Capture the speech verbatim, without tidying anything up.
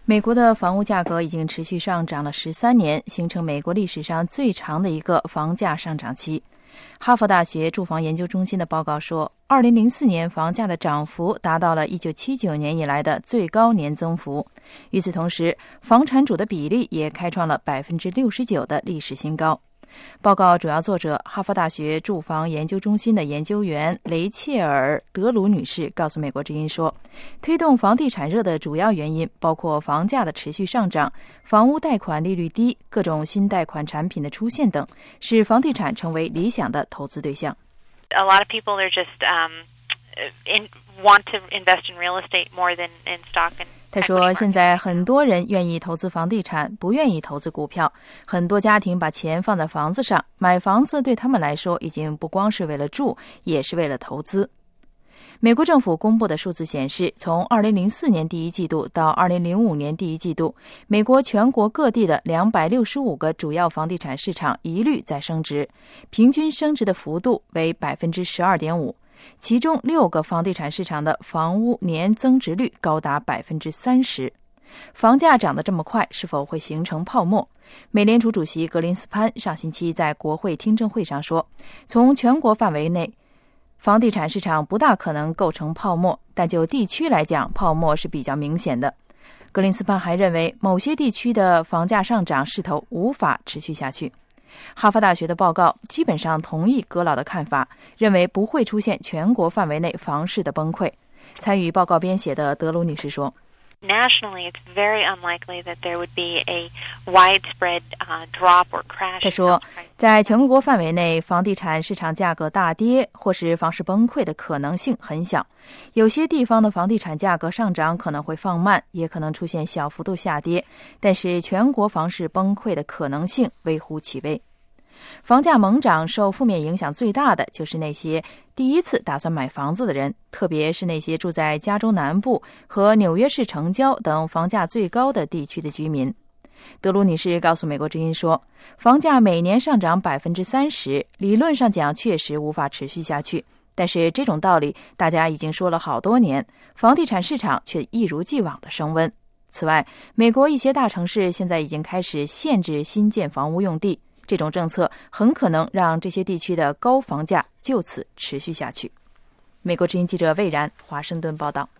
美国的房屋价格已经持续上涨了十三年，形成美国历史上最长的一个房价上涨期。哈佛大学住房研究中心的报告说，二零零四年房价的涨幅达到了一九七九年以来的最高年增幅。与此同时，房产主的比例也开创了百分之六十九的历史新高。报告主要作者哈佛大学住房研究中心的研究员雷切尔·德鲁女士告诉美国之音说，推动房地产热的主要原因包括房价的持续上涨、房屋贷款利率低、各种新贷款产品的出现等，使房地产成为理想的投资对象。 A lot of people are just um, in, want to invest in real estate more than in stock and 他说，现在很多人愿意投资房地产，不愿意投资股票。很多家庭把钱放在房子上，买房子对他们来说已经不光是为了住，也是为了投资。美国政府公布的数字显示，从二零零四年第一季度到二零零五年第一季度，美国全国各地的两百六十五个主要房地产市场一律在升值，平均升值的幅度为 百分之十二点五。其中六个房地产市场的房屋年增值率高达 百分之三十。 房价涨得这么快，是否会形成泡沫？美联储主席格林斯潘上星期在国会听证会上说，从全国范围内，房地产市场不大可能构成泡沫，但就地区来讲，泡沫是比较明显的。格林斯潘还认为，某些地区的房价上涨势头无法持续下去。哈佛大学的报告基本上同意格老的看法，认为不会出现全国范围内房市的崩溃。参与报告编写的德鲁女士说， Nationally, it's very unlikely that there would be a widespread uh, drop or crash. 她说，在全国范围内，房地产市场价格大跌或是房市崩溃的可能性很小。有些地方的房地产价格上涨可能会放慢，也可能出现小幅度下跌，但是全国房市崩溃的可能性微乎其微。房价猛涨受负面影响最大的就是那些第一次打算买房子的人，特别是那些住在加州南部和纽约市城郊等房价最高的地区的居民。德鲁女士告诉美国之音说，房价每年上涨 百分之三十， 理论上讲确实无法持续下去，但是这种道理大家已经说了好多年，房地产市场却一如既往的升温。此外，美国一些大城市现在已经开始限制新建房屋用地，这种政策很可能让这些地区的高房价就此持续下去。美国之音记者魏然华盛顿报道。